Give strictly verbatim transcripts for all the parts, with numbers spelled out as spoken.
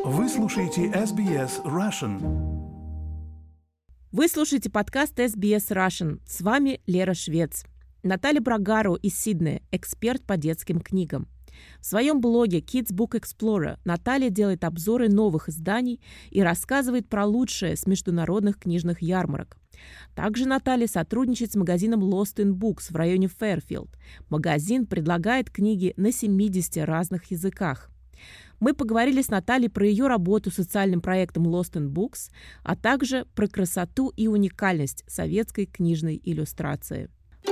Вы слушаете эс би эс Russian. Вы слушаете подкаст эс би эс Russian. С вами Лера Швец. Наталья Брагаро из Сиднея, эксперт по детским книгам. В своем блоге Kids Book Explorer Наталья делает обзоры новых изданий и рассказывает про лучшее с международных книжных ярмарок. Также Наталья сотрудничает с магазином Lost in Books в районе Фэрфилд. Магазин предлагает книги на семидесяти разных языках. Мы поговорили с Натальей про ее работу с социальным проектом Lost in Books, а также про красоту и уникальность советской книжной иллюстрации.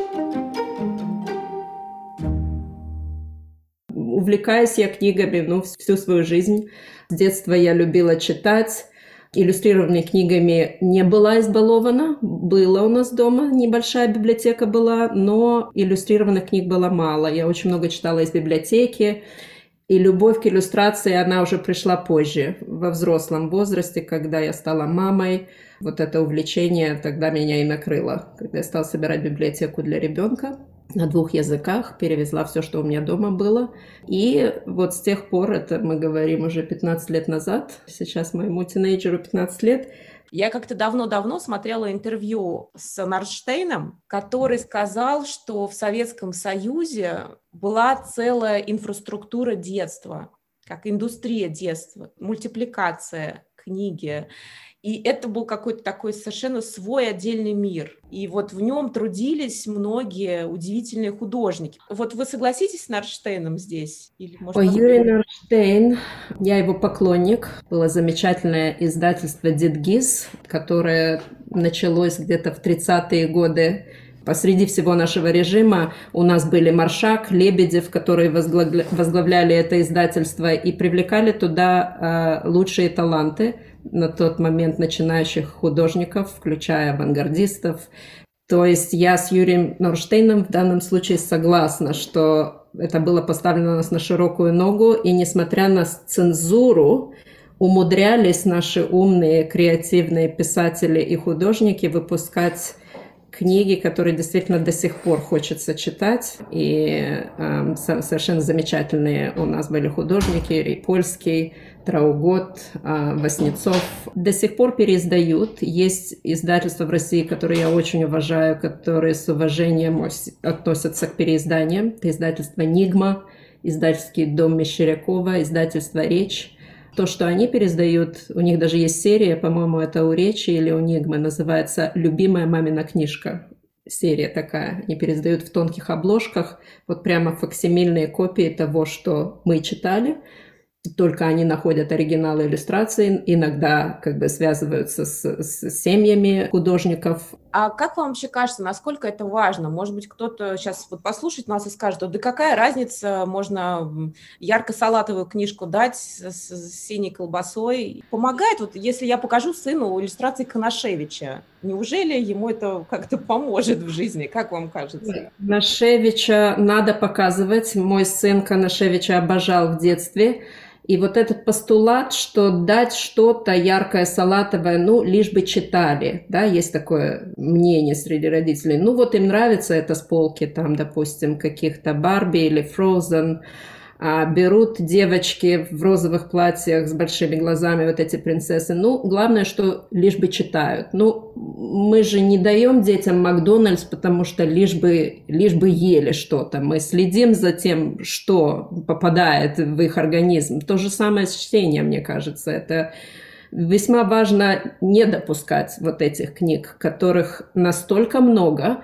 Увлекаюсь я книгами ну, всю свою жизнь. С детства я любила читать. Иллюстрированными книгами не была избалована. Было у нас дома, небольшая библиотека была, но иллюстрированных книг было мало. Я очень много читала из библиотеки. И любовь к иллюстрации, она уже пришла позже, во взрослом возрасте, когда я стала мамой. Вот это увлечение тогда меня и накрыло. Когда я стала собирать библиотеку для ребенка на двух языках, перевезла все, что у меня дома было. И вот с тех пор, это мы говорим уже пятнадцать лет назад, сейчас моему тинейджеру пятнадцать лет, я как-то давно-давно смотрела интервью с Норштейном, который сказал, что в Советском Союзе была целая инфраструктура детства, как индустрия детства, мультипликация книги. И это был какой-то такой совершенно свой отдельный мир. И вот в нем трудились многие удивительные художники. Вот вы согласитесь с Норштейном здесь? Или, может, Ой, Юрий Норштейн, я его поклонник. Было замечательное издательство «Дитгиз», которое началось где-то в тридцатые годы. Посреди всего нашего режима у нас были Маршак, Лебедев, которые возглавля... возглавляли это издательство и привлекали туда э, лучшие таланты на тот момент начинающих художников, включая авангардистов. То есть я с Юрием Норштейном в данном случае согласна, что это было поставлено у нас на широкую ногу, и несмотря на цензуру, умудрялись наши умные, креативные писатели и художники выпускать книги, которые действительно до сих пор хочется читать. И э, совершенно замечательные у нас были художники, и польский, Траугот, э, Васнецов. До сих пор переиздают. Есть издательства в России, которые я очень уважаю, которые с уважением относятся к переизданиям. Это издательство «Нигма», издательский дом Мещерякова, издательство «Речь». То, что они переиздают, у них даже есть серия, по-моему, это у Речи или у Нигмы, называется «Любимая мамина книжка». Серия такая. Они переиздают в тонких обложках, вот прямо факсимильные копии того, что мы читали. Только они находят оригиналы иллюстраций, иногда как бы связываются с, с семьями художников. А как вам вообще кажется, насколько это важно? Может быть, кто-то сейчас вот послушает нас и скажет, да какая разница, можно ярко-салатовую книжку дать с, с синей колбасой. Помогает, вот если я покажу сыну иллюстрации Конашевича, неужели ему это как-то поможет в жизни? Как вам кажется? Конашевича надо показывать. Мой сын Конашевича обожал в детстве. И вот этот постулат, что дать что-то яркое, салатовое, ну, лишь бы читали, да, есть такое мнение среди родителей. Ну, вот им нравится это с полки, там, допустим, каких-то Барби или Frozen, а берут девочки в розовых платьях с большими глазами, вот эти принцессы. Ну, главное, что лишь бы читают. Ну, мы же не даем детям Макдональдс, потому что лишь бы, лишь бы ели что-то. Мы следим за тем, что попадает в их организм. То же самое с чтением, мне кажется. Это весьма важно не допускать вот этих книг, которых настолько много.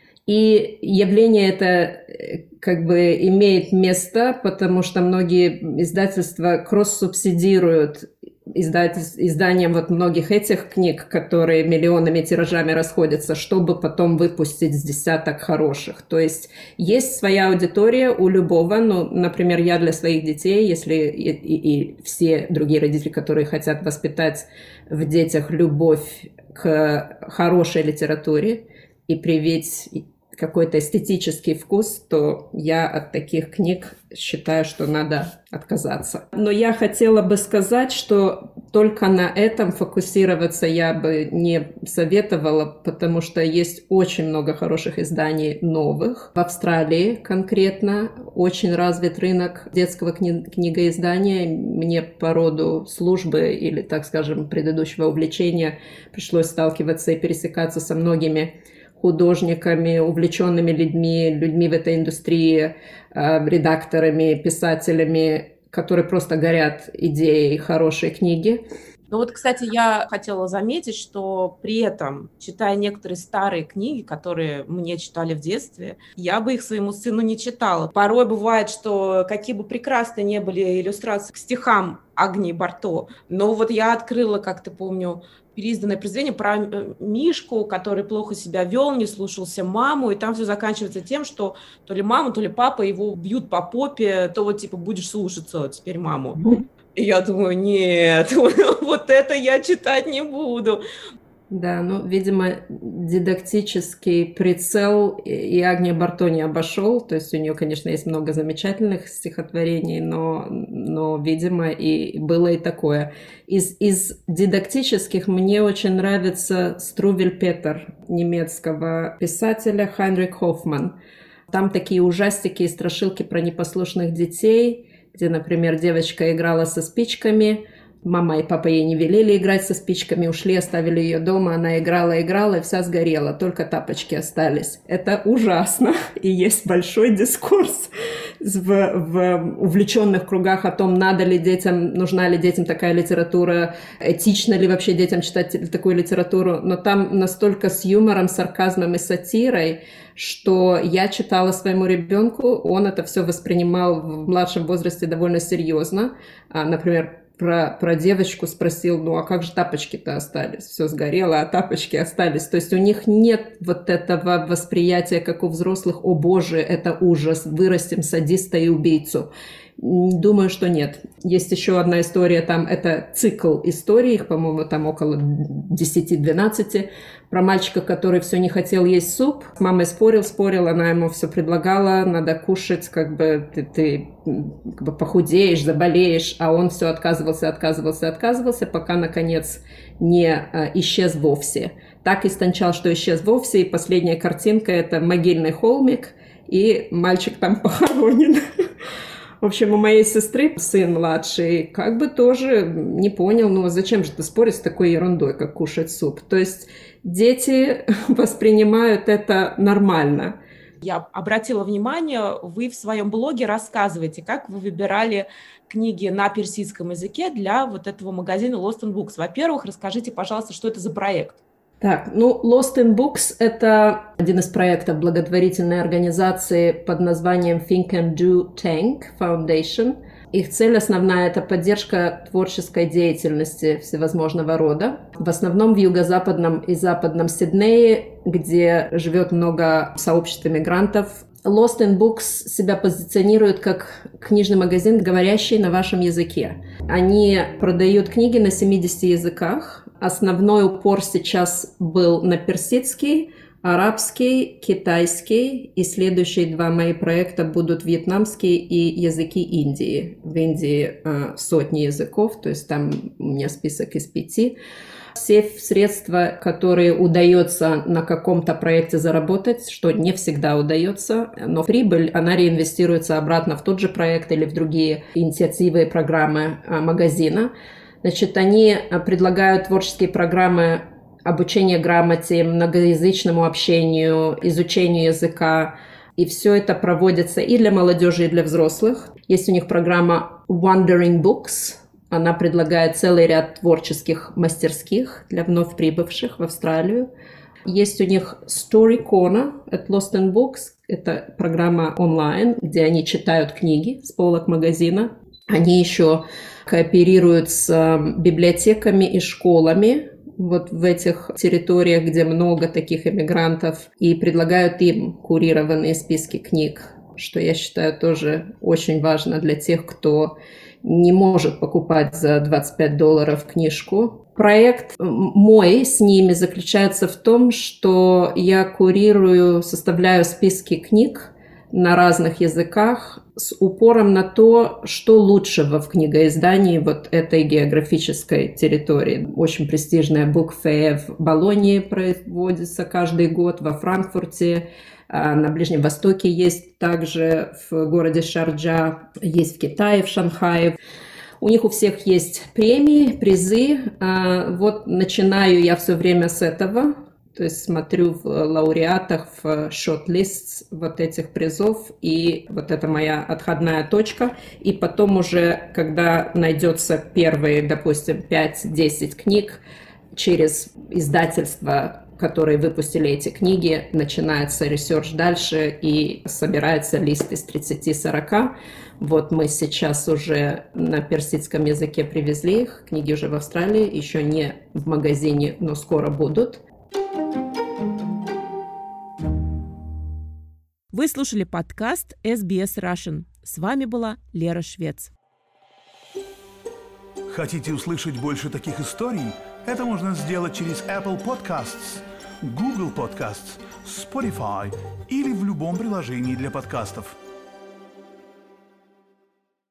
И явление это как бы имеет место, потому что многие издательства кросс-субсидируют изданием вот многих этих книг, которые миллионными тиражами расходятся, чтобы потом выпустить с десяток хороших. То есть есть своя аудитория у любого, ну, например, я для своих детей, если и, и, и все другие родители, которые хотят воспитать в детях любовь к хорошей литературе и привить какой-то эстетический вкус, то я от таких книг считаю, что надо отказаться. Но я хотела бы сказать, что только на этом фокусироваться я бы не советовала, потому что есть очень много хороших изданий новых. В Австралии конкретно очень развит рынок детского кни- книгоиздания. Мне по роду службы или, так скажем, предыдущего увлечения пришлось сталкиваться и пересекаться со многими художниками, увлеченными людьми, людьми в этой индустрии, редакторами, писателями, которые просто горят идеей хорошей книги. Ну вот, кстати, я хотела заметить, что при этом, читая некоторые старые книги, которые мне читали в детстве, я бы их своему сыну не читала. Порой бывает, что какие бы прекрасные не были иллюстрации к стихам Агнии Барто, но вот я открыла, как ты помню, переизданное произведение про Мишку, который плохо себя вел, не слушался маму, и там все заканчивается тем, что то ли мама, то ли папа его бьют по попе, то вот типа будешь слушаться теперь маму. И я думаю, нет, вот это я читать не буду. Да, ну, видимо, дидактический прицел и Агния Барто не обошел, то есть у нее, конечно, есть много замечательных стихотворений, но, но видимо, и было и такое. Из, из дидактических мне очень нравится Струвель Петер немецкого писателя Хайнрих Хоффман. Там такие ужастики и страшилки про непослушных детей, где, например, девочка играла со спичками, мама и папа ей не велели играть со спичками, ушли, оставили ее дома, она играла, играла, и вся сгорела, только тапочки остались. Это ужасно, и есть большой дискурс в, в увлеченных кругах о том, надо ли детям, нужна ли детям такая литература, этично ли вообще детям читать такую литературу, но там настолько с юмором, сарказмом и сатирой, что я читала своему ребенку, он это все воспринимал в младшем возрасте довольно серьезно, например, Про, про девочку спросил, ну а как же тапочки-то остались? Все сгорело, а тапочки остались. То есть у них нет вот этого восприятия, как у взрослых, о боже, это ужас, вырастим садиста и убийцу. Думаю, что нет. Есть еще одна история, там это цикл историй, их, по-моему, там около десять-двенадцать, про мальчика, который все не хотел есть суп. С мамой спорил, спорил, она ему все предлагала, надо кушать, как бы ты, ты как бы похудеешь, заболеешь, а он все отказывался, отказывался, отказывался, пока, наконец, не а, исчез вовсе. Так истончал, что исчез вовсе, и последняя картинка – это могильный холмик, и мальчик там похоронен. В общем, у моей сестры сын младший как бы тоже не понял, ну зачем же ты спорить с такой ерундой, как кушать суп. То есть дети воспринимают это нормально. Я обратила внимание, вы в своем блоге рассказываете, как вы выбирали книги на персидском языке для вот этого магазина Lost in Books. Во-первых, расскажите, пожалуйста, что это за проект? Так, ну, Lost in Books – это один из проектов благотворительной организации под названием Think and Do Tank Foundation. Их цель основная – это поддержка творческой деятельности всевозможного рода. В основном в юго-западном и западном Сиднее, где живет много сообществ иммигрантов. Lost in Books себя позиционирует как книжный магазин, говорящий на вашем языке. Они продают книги на семидесяти языках. Основной упор сейчас был на персидский, арабский, китайский, и следующие два мои проекта будут вьетнамский и языки Индии. В Индии э, сотни языков, то есть там у меня список из пяти. Все средства, которые удается на каком-то проекте заработать, что не всегда удается, но прибыль, она реинвестируется обратно в тот же проект или в другие инициативы и программы э, магазина. Значит, они предлагают творческие программы обучения грамоте, многоязычному общению, изучению языка. И все это проводится и для молодежи, и для взрослых. Есть у них программа Wandering Books. Она предлагает целый ряд творческих мастерских для вновь прибывших в Австралию. Есть у них Story Corner at Lost in Books. Это программа онлайн, где они читают книги с полок магазина. Они еще кооперируют с библиотеками и школами вот в этих территориях, где много таких иммигрантов, и предлагают им курированные списки книг, что я считаю тоже очень важно для тех, кто не может покупать за двадцать пять долларов книжку. Проект мой с ними заключается в том, что я курирую, составляю списки книг на разных языках с упором на то, что лучшего в книгоиздании вот этой географической территории. Очень престижная Book Fair в Болонье проводится каждый год, во Франкфурте, на Ближнем Востоке есть также, в городе Шарджа, есть в Китае, в Шанхае. У них у всех есть премии, призы. Вот начинаю я все время с этого. То есть смотрю в лауреатах, в шорт-лист вот этих призов, и вот это моя отходная точка. И потом уже, когда найдется первые, допустим, пять-десять книг, через издательство, которые выпустили эти книги, начинается ресерч дальше, и собирается лист из тридцати-сорока. Вот мы сейчас уже на персидском языке привезли их, книги уже в Австралии, еще не в магазине, но скоро будут. Вы слушали подкаст эс би эс Russian. С вами была Лера Швец. Хотите услышать больше таких историй? Это можно сделать через Apple Podcasts, Google Podcasts, Spotify или в любом приложении для подкастов.